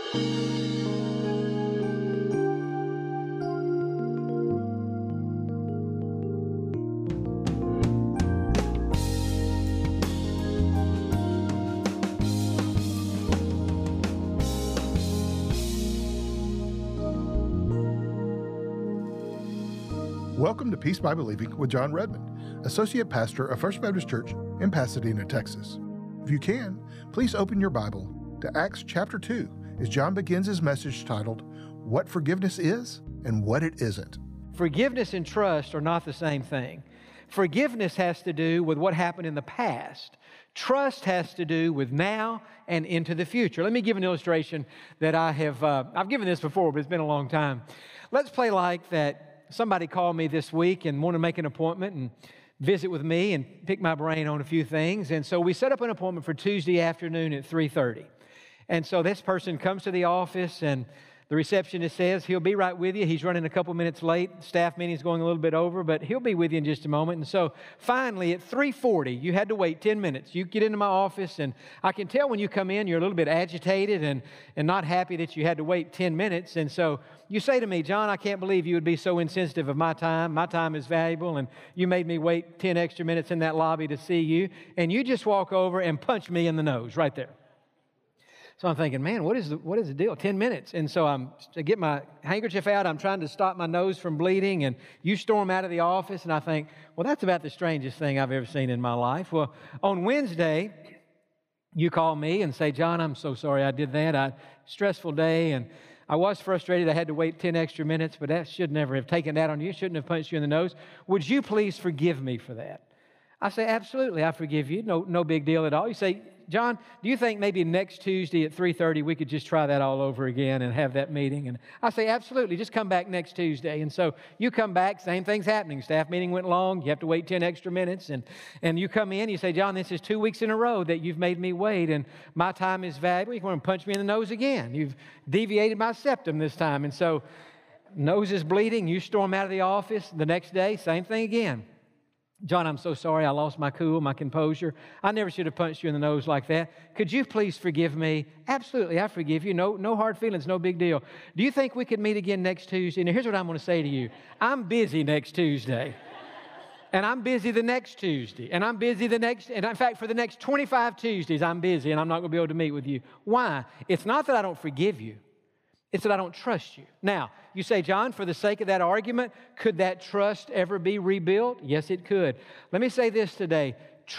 Welcome to Peace by Believing with John Redmond, Associate Pastor of First Baptist Church in Pasadena, Texas. If you can, please open your Bible to Acts chapter 2 as John begins his message titled, What Forgiveness Is and What It Isn't. Forgiveness and trust are not the same thing. Forgiveness has to do with what happened in the past. Trust has to do with now and into the future. Let me give an illustration that I've given this before, but it's been a long time. Let's play like that. Somebody called me this week and wanted to make an appointment and visit with me and pick my brain on a few things. And so we set up an appointment for Tuesday afternoon at 3:30. And so this person comes to the office and the receptionist says he'll be right with you. He's running a couple minutes late. Staff meeting's going a little bit over, but he'll be with you in just a moment. And so finally at 3:40, you had to wait 10 minutes. You get into my office and I can tell when you come in, you're a little bit agitated and not happy that you had to wait 10 minutes. And so you say to me, John, I can't believe you would be so insensitive of my time. My time is valuable and you made me wait 10 extra minutes in that lobby to see you. And you just walk over and punch me in the nose right there. So I'm thinking, man, what is the deal? 10 minutes. And so I get my handkerchief out. I'm trying to stop my nose from bleeding. And you storm out of the office. And I think, well, that's about the strangest thing I've ever seen in my life. Well, on Wednesday, you call me and say, John, I'm so sorry I did that. Stressful day. And I was frustrated. I had to wait 10 extra minutes. But that should never have taken that on you. Shouldn't have punched you in the nose. Would you please forgive me for that? I say, absolutely, I forgive you. No big deal at all. You say, John, do you think maybe next Tuesday at 3:30 we could just try that all over again and have that meeting? And I say, absolutely, just come back next Tuesday. And so you come back, same thing's happening. Staff meeting went long. You have to wait 10 extra minutes. And you come in, you say, John, this is 2 weeks in a row that you've made me wait, and my time is valuable. You want to punch me in the nose again. You've deviated my septum this time. And so nose is bleeding. You storm out of the office. The next day, same thing again. John, I'm so sorry. I lost my cool, my composure. I never should have punched you in the nose like that. Could you please forgive me? Absolutely, I forgive you. No hard feelings, no big deal. Do you think we could meet again next Tuesday? Now, here's what I'm going to say to you. I'm busy next Tuesday. And I'm busy the next Tuesday. And I'm busy and in fact, for the next 25 Tuesdays, I'm busy and I'm not going to be able to meet with you. Why? It's not that I don't forgive you. It's that I don't trust you. Now, you say, John, for the sake of that argument, could that trust ever be rebuilt? Yes, it could. Let me say this today.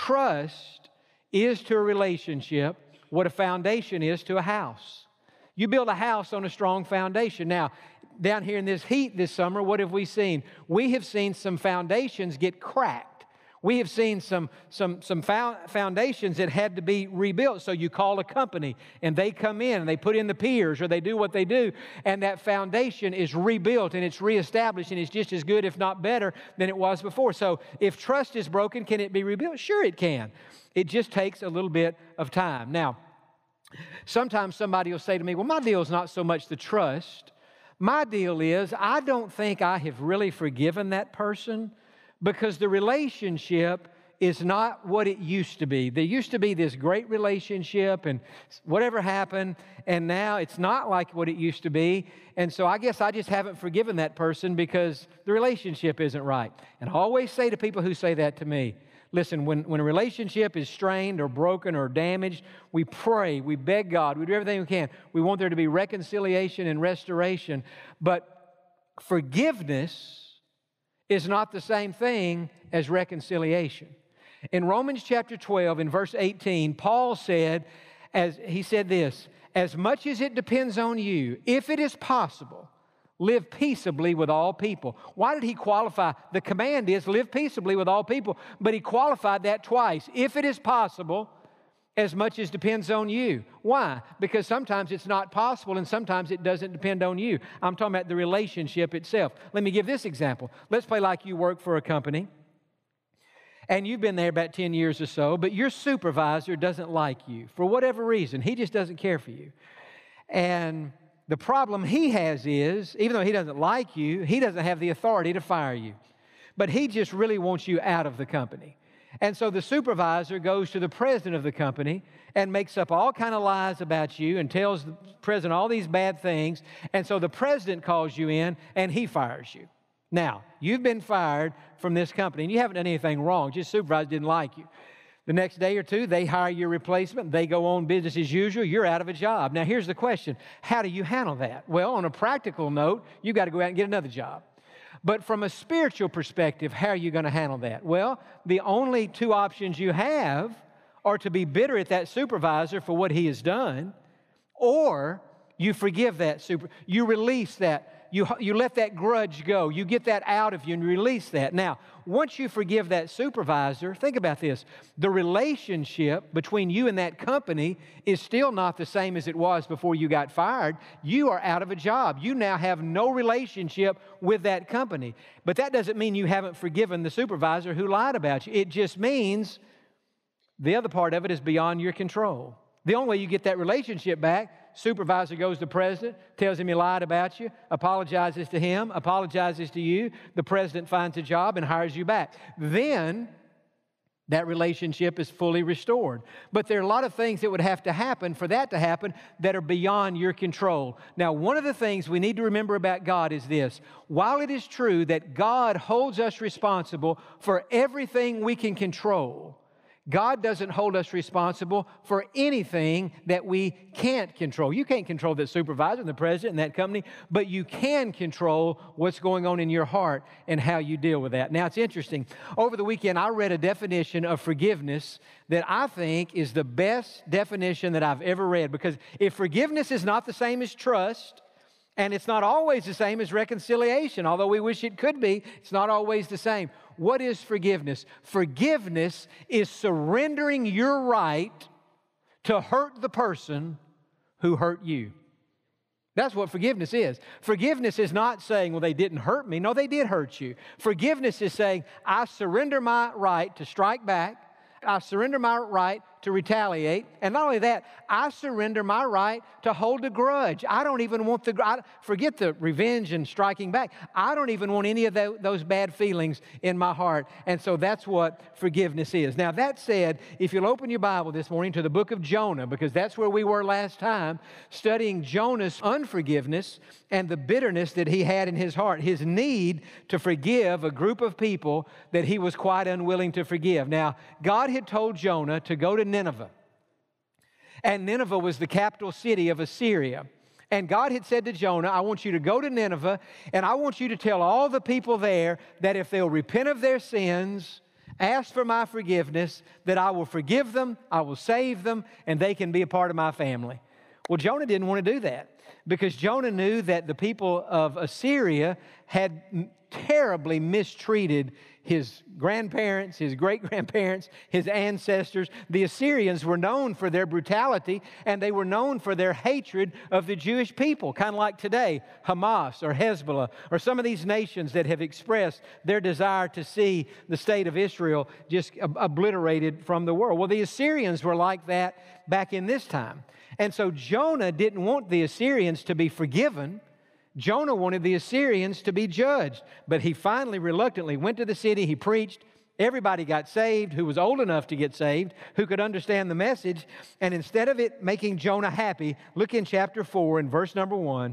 Trust is to a relationship what a foundation is to a house. You build a house on a strong foundation. Now, down here in this heat this summer, what have we seen? We have seen some foundations get cracked. We have seen some foundations that had to be rebuilt. So you call a company and they come in and they put in the piers or they do what they do, and that foundation is rebuilt and it's reestablished and it's just as good, if not better, than it was before. So if trust is broken, can it be rebuilt? Sure it can. It just takes a little bit of time. Now, sometimes somebody will say to me, well, my deal is not so much the trust. My deal is I don't think I have really forgiven that person, because the relationship is not what it used to be. There used to be this great relationship and whatever happened, and now it's not like what it used to be. And so I guess I just haven't forgiven that person because the relationship isn't right. And I always say to people who say that to me, listen, when a relationship is strained or broken or damaged, we pray, we beg God, we do everything we can. We want there to be reconciliation and restoration. But forgiveness is not the same thing as reconciliation. In Romans chapter 12, in verse 18, Paul said, he said this, as much as it depends on you, if it is possible, live peaceably with all people. Why did he qualify? The command is live peaceably with all people, but he qualified that twice. If it is possible, as much as depends on you. Why? Because sometimes it's not possible and sometimes it doesn't depend on you. I'm talking about the relationship itself. Let me give this example. Let's play like you work for a company and you've been there about 10 years or so, but your supervisor doesn't like you for whatever reason. He just doesn't care for you. And the problem he has is, even though he doesn't like you, he doesn't have the authority to fire you. But he just really wants you out of the company. And so the supervisor goes to the president of the company and makes up all kind of lies about you and tells the president all these bad things, and so the president calls you in and he fires you. Now, you've been fired from this company, and you haven't done anything wrong, just supervisor didn't like you. The next day or two, they hire your replacement. They go on business as usual. You're out of a job. Now, here's the question. How do you handle that? Well, on a practical note, you got to go out and get another job. But from a spiritual perspective, how are you going to handle that? Well, the only two options you have are to be bitter at that supervisor for what he has done, or you forgive that you release that. You let that grudge go. You get that out of you and release that. Now, once you forgive that supervisor, think about this. The relationship between you and that company is still not the same as it was before you got fired. You are out of a job. You now have no relationship with that company. But that doesn't mean you haven't forgiven the supervisor who lied about you. It just means the other part of it is beyond your control. The only way you get that relationship back, supervisor goes to the president, tells him he lied about you, apologizes to him, apologizes to you. The president finds a job and hires you back. Then that relationship is fully restored. But there are a lot of things that would have to happen for that to happen that are beyond your control. Now, one of the things we need to remember about God is this. While it is true that God holds us responsible for everything we can control, God doesn't hold us responsible for anything that we can't control. You can't control the supervisor and the president and that company, but you can control what's going on in your heart and how you deal with that. Now, it's interesting. Over the weekend, I read a definition of forgiveness that I think is the best definition that I've ever read, because if forgiveness is not the same as trust, and it's not always the same as reconciliation, although we wish it could be, it's not always the same. What is forgiveness? Forgiveness is surrendering your right to hurt the person who hurt you. That's what forgiveness is. Forgiveness is not saying, well, they didn't hurt me. No, they did hurt you. Forgiveness is saying, I surrender my right to strike back. I surrender my right to retaliate. And not only that, I surrender my right to hold a grudge. I don't even want forget the revenge and striking back. I don't even want any of those bad feelings in my heart. And so that's what forgiveness is. Now, that said, if you'll open your Bible this morning to the book of Jonah, because that's where we were last time, studying Jonah's unforgiveness and the bitterness that he had in his heart, his need to forgive a group of people that he was quite unwilling to forgive. Now, God had told Jonah to go to Nineveh. And Nineveh was the capital city of Assyria. And God had said to Jonah, I want you to go to Nineveh, and I want you to tell all the people there that if they'll repent of their sins, ask for my forgiveness, that I will forgive them, I will save them, and they can be a part of my family. Well, Jonah didn't want to do that, because Jonah knew that the people of Assyria had terribly mistreated his grandparents, his great-grandparents, his ancestors. The Assyrians were known for their brutality, and they were known for their hatred of the Jewish people, kind of like today, Hamas or Hezbollah, or some of these nations that have expressed their desire to see the state of Israel just obliterated from the world. Well, the Assyrians were like that back in this time. And so Jonah didn't want the Assyrians to be forgiven. Jonah wanted the Assyrians to be judged, but he finally reluctantly went to the city. He preached. Everybody got saved who was old enough to get saved, who could understand the message. And instead of it making Jonah happy, look in chapter 4 and verse number 1.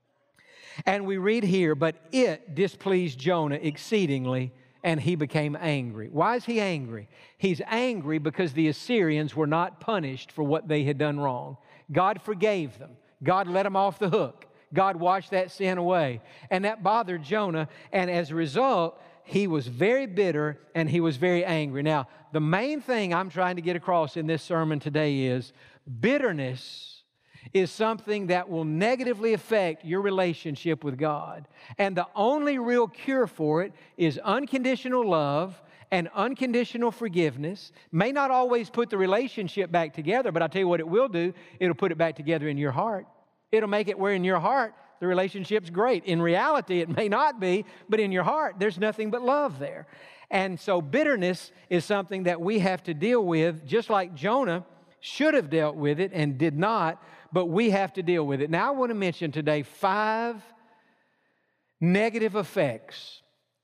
And we read here, but it displeased Jonah exceedingly, and he became angry. Why is he angry? He's angry because the Assyrians were not punished for what they had done wrong. God forgave them. God let them off the hook. God washed that sin away. And that bothered Jonah. And as a result, he was very bitter and he was very angry. Now, the main thing I'm trying to get across in this sermon today is bitterness is something that will negatively affect your relationship with God. And the only real cure for it is unconditional love and unconditional forgiveness. May not always put the relationship back together, but I'll tell you what it will do. It'll put it back together in your heart. It'll make it where in your heart the relationship's great. In reality, it may not be, but in your heart, there's nothing but love there. And so bitterness is something that we have to deal with, just like Jonah should have dealt with it and did not, but we have to deal with it. Now, I want to mention today 5 negative effects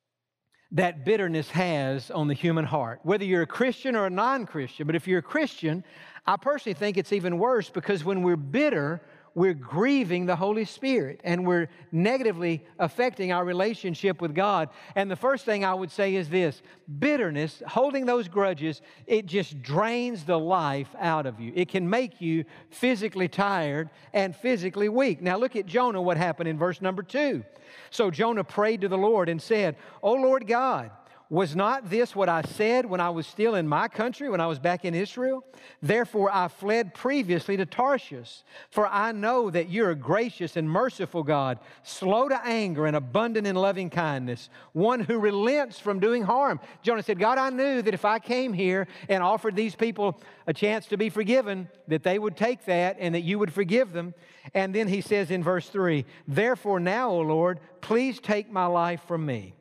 that bitterness has on the human heart, whether you're a Christian or a non-Christian. But if you're a Christian, I personally think it's even worse, because when we're bitter, we're grieving the Holy Spirit and we're negatively affecting our relationship with God. And the first thing I would say is this: bitterness, holding those grudges, it just drains the life out of you. It can make you physically tired and physically weak. Now look at Jonah, what happened in verse number 2. So Jonah prayed to the Lord and said, "O Lord God, was not this what I said when I was still in my country, when I was back in Israel? Therefore I fled previously to Tarshish, for I know that you're a gracious and merciful God, slow to anger and abundant in loving kindness, one who relents from doing harm." Jonah said, "God, I knew that if I came here and offered these people a chance to be forgiven, that they would take that and that you would forgive them." And then he says in verse 3, "Therefore now, O Lord, please take my life from me.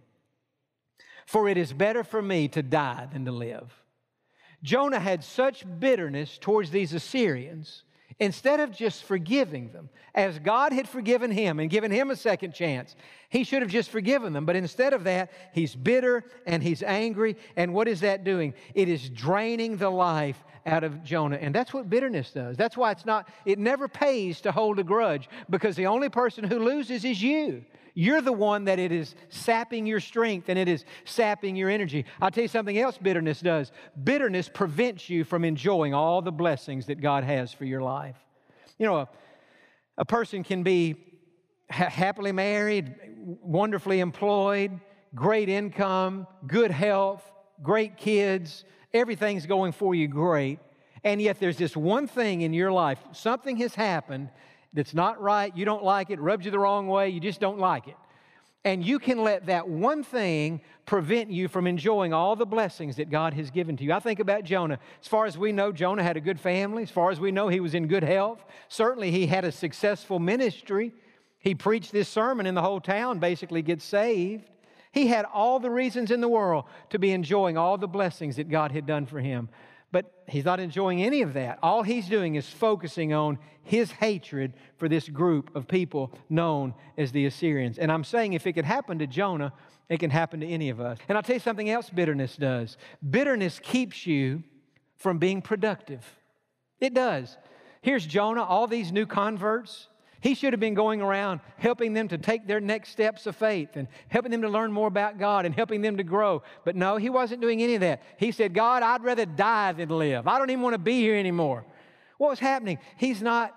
For it is better for me to die than to live." Jonah had such bitterness towards these Assyrians. Instead of just forgiving them, as God had forgiven him and given him a second chance, he should have just forgiven them. But instead of that, he's bitter and he's angry. And what is that doing? It is draining the life out of Jonah. And that's what bitterness does. That's why it never pays to hold a grudge, because the only person who loses is you. You're the one that it is sapping your strength and it is sapping your energy. I'll tell you something else bitterness does. Bitterness prevents you from enjoying all the blessings that God has for your life. You know, a person can be happily married, wonderfully employed, great income, good health, great kids, everything's going for you great, and yet there's this one thing in your life, something has happened that's not right, you don't like it, rubs you the wrong way, you just don't like it. And you can let that one thing prevent you from enjoying all the blessings that God has given to you. I think about Jonah. As far as we know, Jonah had a good family. As far as we know, he was in good health. Certainly, he had a successful ministry. He preached this sermon and the whole town basically gets saved. He had all the reasons in the world to be enjoying all the blessings that God had done for him. But he's not enjoying any of that. All he's doing is focusing on his hatred for this group of people known as the Assyrians. And I'm saying if it could happen to Jonah, it can happen to any of us. And I'll tell you something else bitterness does. Bitterness keeps you from being productive. It does. Here's Jonah, all these new converts. He should have been going around helping them to take their next steps of faith and helping them to learn more about God and helping them to grow. But no, he wasn't doing any of that. He said, "God, I'd rather die than live. I don't even want to be here anymore." What was happening? He's not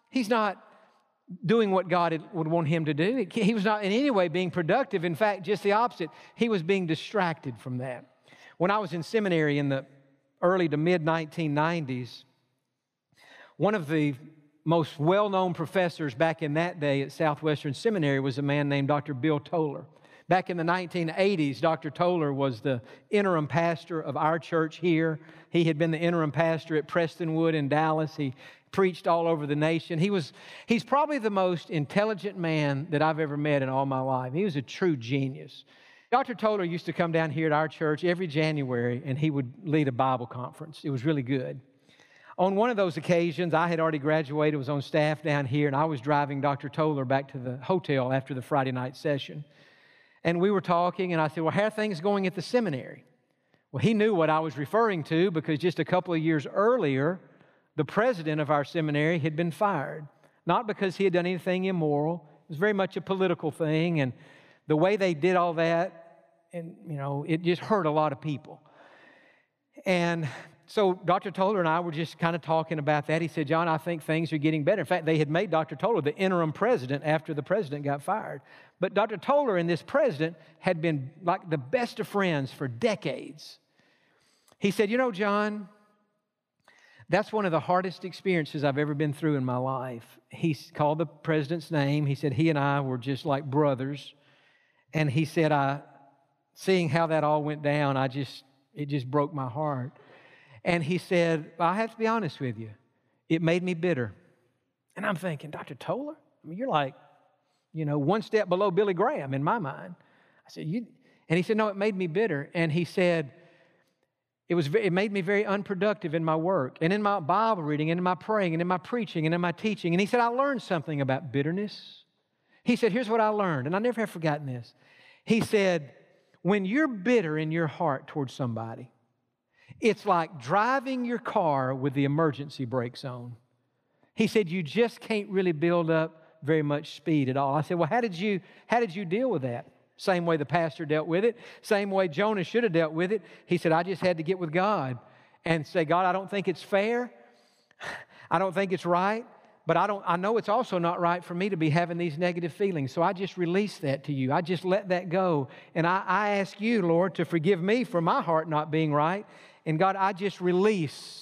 doing what God would want him to do. He was not in any way being productive. In fact, just the opposite. He was being distracted from that. When I was in seminary in the early to mid-1990s, one of the most well-known professors back in that day at Southwestern Seminary was a man named Dr. Bill Toller. Back in the 1980s, Dr. Toller was the interim pastor of our church here. He had been the interim pastor at Prestonwood in Dallas. He preached all over the nation. He's probably the most intelligent man that I've ever met in all my life. He was a true genius. Dr. Toller used to come down here at our church every January, and he would lead a Bible conference. It was really good. On one of those occasions, I had already graduated, was on staff down here, and I was driving Dr. Toller back to the hotel after the Friday night session. And we were talking, and I said, "Well, how are things going at the seminary?" Well, he knew what I was referring to because just a couple of years earlier, the president of our seminary had been fired. Not because he had done anything immoral. It was very much a political thing, and the way they did all that, and it just hurt a lot of people. And so Dr. Toller and I were just kind of talking about that. He said, "John, I think things are getting better." In fact, they had made Dr. Toller the interim president after the president got fired. But Dr. Toller and this president had been like the best of friends for decades. He said, "John, that's one of the hardest experiences I've ever been through in my life." He called the president's name. He said, "He and I were just like brothers." And he said, seeing how that all went down, it just broke my heart. And he said, "I have to be honest with you, it made me bitter." And I'm thinking, "Dr. Toller? I mean, you're like, one step below Billy Graham in my mind." I said, And he said, "No, it made me bitter." And he said, it made me very unproductive in my work and in my Bible reading and in my praying and in my preaching and in my teaching. And he said, "I learned something about bitterness." He said, "Here's what I learned," and I never have forgotten this. He said, "When you're bitter in your heart towards somebody, it's like driving your car with the emergency brakes on." He said, you just can't really build up very much speed at all. I said, well, how did you deal with that? Same way the pastor dealt with it, same way Jonah should have dealt with it. He said, I just had to get with God and say, God, I don't think it's fair. I don't think it's right, but I know it's also not right for me to be having these negative feelings. So I just release that to you. I just let that go. And I ask you, Lord, to forgive me for my heart not being right. And God, I just release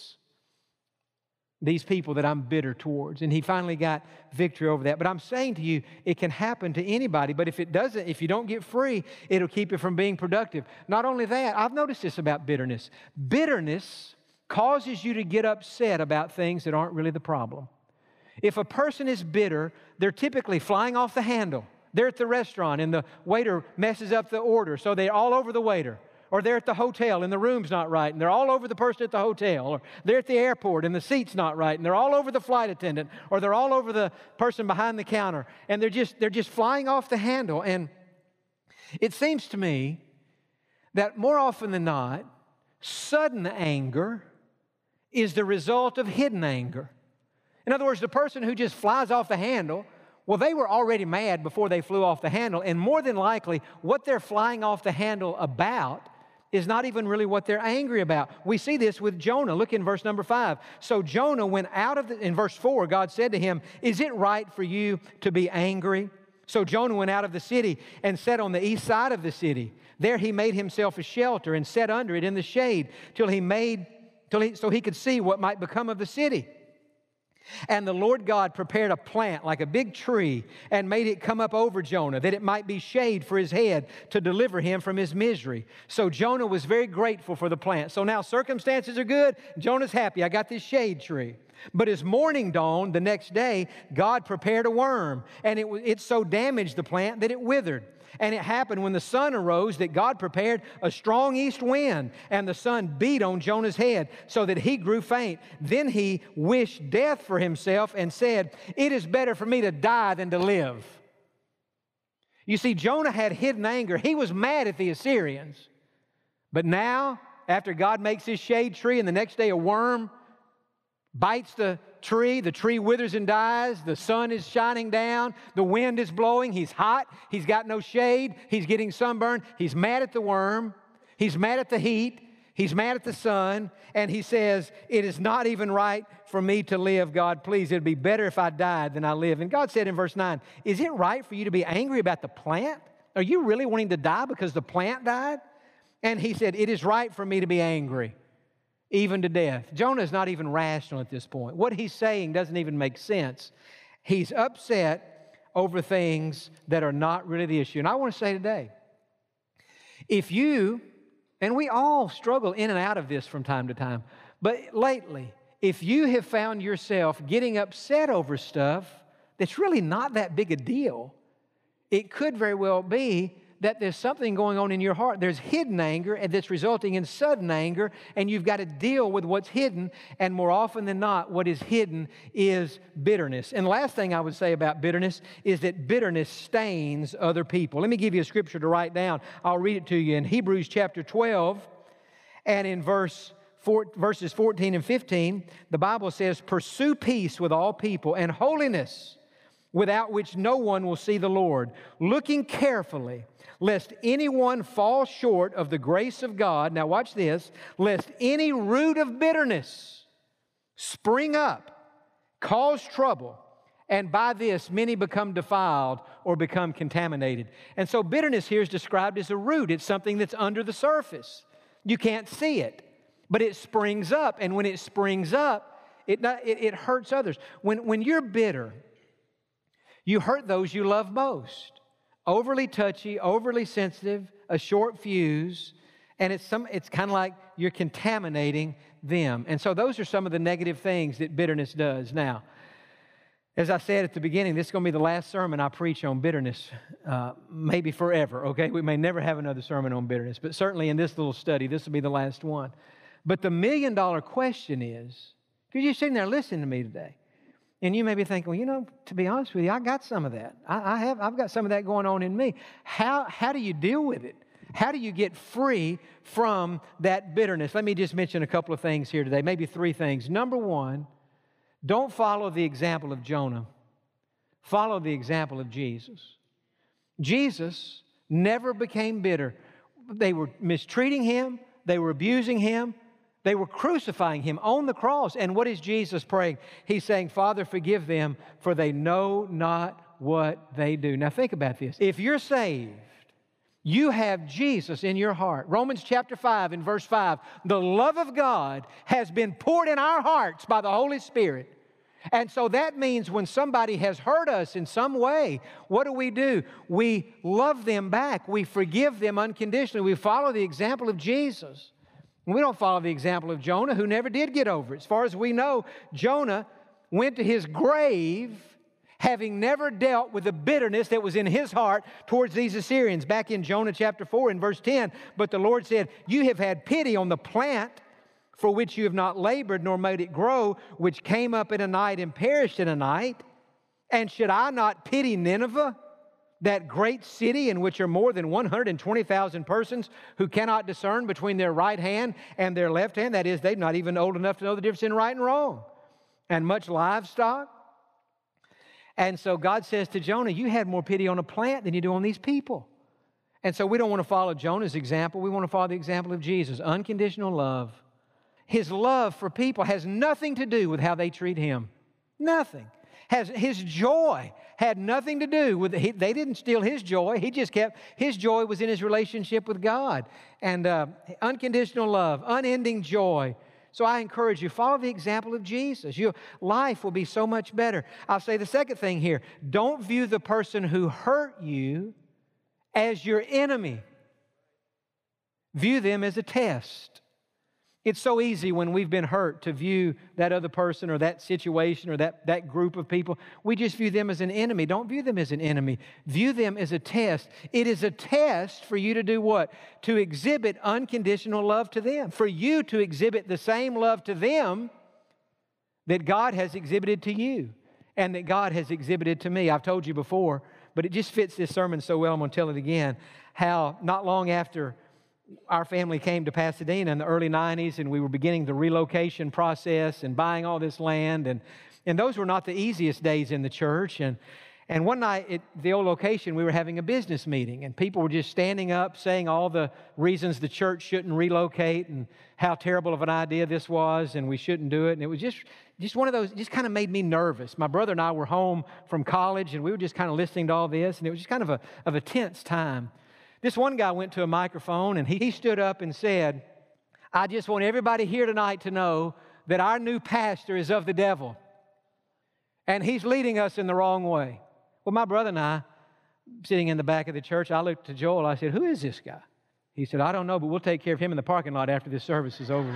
these people that I'm bitter towards. And he finally got victory over that. But I'm saying to you, it can happen to anybody. But if it doesn't, if you don't get free, it'll keep you from being productive. Not only that, I've noticed this about bitterness. Bitterness causes you to get upset about things that aren't really the problem. If a person is bitter, they're typically flying off the handle. They're at the restaurant and the waiter messes up the order, so they're all over the waiter. Or they're at the hotel and the room's not right, and they're all over the person at the hotel. Or they're at the airport and the seat's not right, and they're all over the flight attendant. Or they're all over the person behind the counter. And they're just flying off the handle. And it seems to me that more often than not, sudden anger is the result of hidden anger. In other words, the person who just flies off the handle, well, they were already mad before they flew off the handle. And more than likely, what they're flying off the handle about is not even really what they're angry about. We see this with Jonah. Look in verse number 5. So Jonah went out of in verse 4, God said to him, is it right for you to be angry? So Jonah went out of the city and sat on the east side of the city. There he made himself a shelter and sat under it in the shade so he could see what might become of the city. And the Lord God prepared a plant like a big tree and made it come up over Jonah, that it might be shade for his head to deliver him from his misery. So Jonah was very grateful for the plant. So now circumstances are good. Jonah's happy. I got this shade tree. But as morning dawned the next day, God prepared a worm, and it so damaged the plant that it withered. And it happened when the sun arose that God prepared a strong east wind, and the sun beat on Jonah's head so that he grew faint. Then he wished death for himself and said, it is better for me to die than to live. You see, Jonah had hidden anger. He was mad at the Assyrians. But now, after God makes his shade tree and the next day a worm bites the tree withers and dies, the sun is shining down, the wind is blowing, he's hot, he's got no shade, he's getting sunburned, he's mad at the worm, he's mad at the heat, he's mad at the sun, and he says, it is not even right for me to live, God, please, it'd be better if I died than I live. And God said in verse 9, is it right for you to be angry about the plant? Are you really wanting to die because the plant died? And he said, it is right for me to be angry, even to death. Jonah is not even rational at this point. What he's saying doesn't even make sense. He's upset over things that are not really the issue. And I want to say today, if you, and we all struggle in and out of this from time to time, but lately, if you have found yourself getting upset over stuff that's really not that big a deal, it could very well be that there's something going on in your heart. There's hidden anger and that's resulting in sudden anger, and you've got to deal with what's hidden, and more often than not, what is hidden is bitterness. And the last thing I would say about bitterness is that bitterness stains other people. Let me give you a scripture to write down. I'll read it to you in Hebrews chapter 12, and in verses 14 and 15, the Bible says, pursue peace with all people and holiness, without which no one will see the Lord, looking carefully, lest anyone fall short of the grace of God. Now watch this. Lest any root of bitterness spring up, cause trouble, and by this many become defiled or become contaminated. And so bitterness here is described as a root. It's something that's under the surface. You can't see it, but it springs up. And when it springs up, it hurts others. When you're bitter, you hurt those you love most. Overly touchy, overly sensitive, a short fuse, and it's kind of like you're contaminating them. And so those are some of the negative things that bitterness does. Now, as I said at the beginning, this is going to be the last sermon I preach on bitterness, maybe forever, okay? We may never have another sermon on bitterness, but certainly in this little study, this will be the last one. But the million-dollar question is, because you're sitting there listening to me today, and you may be thinking, well, to be honest with you, I got some of that. I've got some of that going on in me. How do you deal with it? How do you get free from that bitterness? Let me just mention a couple of things here today, maybe three things. Number one, Don't follow the example of Jonah. Follow the example of Jesus. Jesus never became bitter. They were mistreating Him. They were abusing Him. They were crucifying Him on the cross. And what is Jesus praying? He's saying, Father, forgive them, for they know not what they do. Now think about this. If you're saved, you have Jesus in your heart. Romans chapter 5 and verse 5, the love of God has been poured in our hearts by the Holy Spirit. And so that means when somebody has hurt us in some way, what do? We love them back. We forgive them unconditionally. We follow the example of Jesus. We don't follow the example of Jonah, who never did get over it. As far as we know, Jonah went to his grave having never dealt with the bitterness that was in his heart towards these Assyrians. Back in Jonah chapter 4 and verse 10, but the Lord said, you have had pity on the plant for which you have not labored nor made it grow, which came up in a night and perished in a night. And should I not pity Nineveh, that great city in which are more than 120,000 persons who cannot discern between their right hand and their left hand? That is, they're not even old enough to know the difference in right and wrong. And much livestock. And so God says to Jonah, you had more pity on a plant than you do on these people. And so we don't want to follow Jonah's example. We want to follow the example of Jesus. Unconditional love. His love for people has nothing to do with how they treat Him. Nothing. His joy had nothing to do with it. They didn't steal His joy. He just kept, His joy was in His relationship with God. And unconditional love, unending joy. So I encourage you, follow the example of Jesus. Your life will be so much better. I'll say the second thing here. Don't view the person who hurt you as your enemy. View them as a test. It's so easy when we've been hurt to view that other person or that situation or that group of people. We just view them as an enemy. Don't view them as an enemy. View them as a test. It is a test for you to do what? To exhibit unconditional love to them. For you to exhibit the same love to them that God has exhibited to you and that God has exhibited to me. I've told you before, but it just fits this sermon so well, I'm going to tell it again, how not long after our family came to Pasadena in the early 90s, and we were beginning the relocation process and buying all this land. And those were not the easiest days in the church. And one night at the old location, we were having a business meeting, and people were just standing up saying all the reasons the church shouldn't relocate and how terrible of an idea this was and we shouldn't do it. And it was just one of those, just kind of made me nervous. My brother and I were home from college, and we were just kind of listening to all this, and it was just kind of a tense time. This one guy went to a microphone and he stood up and said, I just want everybody here tonight to know that our new pastor is of the devil and he's leading us in the wrong way. Well, my brother and I, sitting in the back of the church, I looked to Joel. I said, who is this guy? He said, I don't know, but we'll take care of him in the parking lot after this service is over with.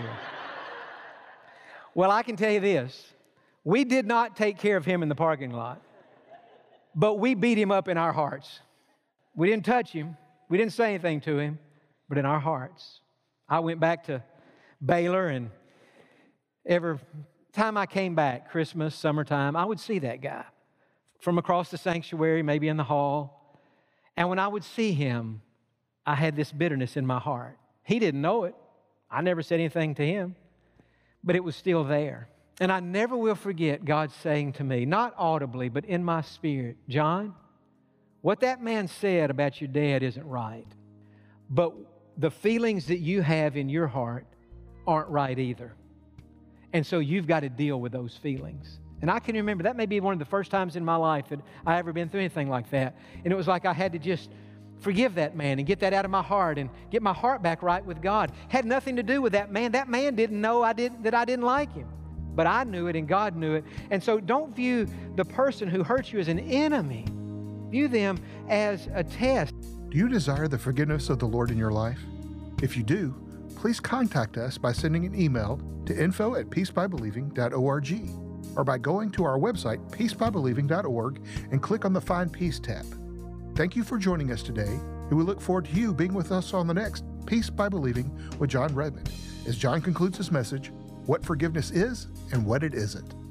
Well, I can tell you this. We did not take care of him in the parking lot, but we beat him up in our hearts. We didn't touch him. We didn't say anything to him, but in our hearts. I went back to Baylor, and every time I came back, Christmas, summertime, I would see that guy from across the sanctuary, maybe in the hall. And when I would see him, I had this bitterness in my heart. He didn't know it. I never said anything to him, but it was still there. And I never will forget God saying to me, not audibly, but in my spirit, John, what that man said about your dad isn't right, but the feelings that you have in your heart aren't right either. And so you've got to deal with those feelings. And I can remember that may be one of the first times in my life that I ever been through anything like that. And it was like I had to just forgive that man and get that out of my heart and get my heart back right with God. Had nothing to do with that man. That man didn't know that I didn't like him. But I knew it and God knew it. And so don't view the person who hurts you as an enemy. View them as a test. Do you desire the forgiveness of the Lord in your life? If you do, please contact us by sending an email to info@peacebybelieving.org or by going to our website, peacebybelieving.org, and click on the Find Peace tab. Thank you for joining us today, and we look forward to you being with us on the next Peace by Believing with John Redmond, as John concludes his message, What Forgiveness Is and What It Isn't.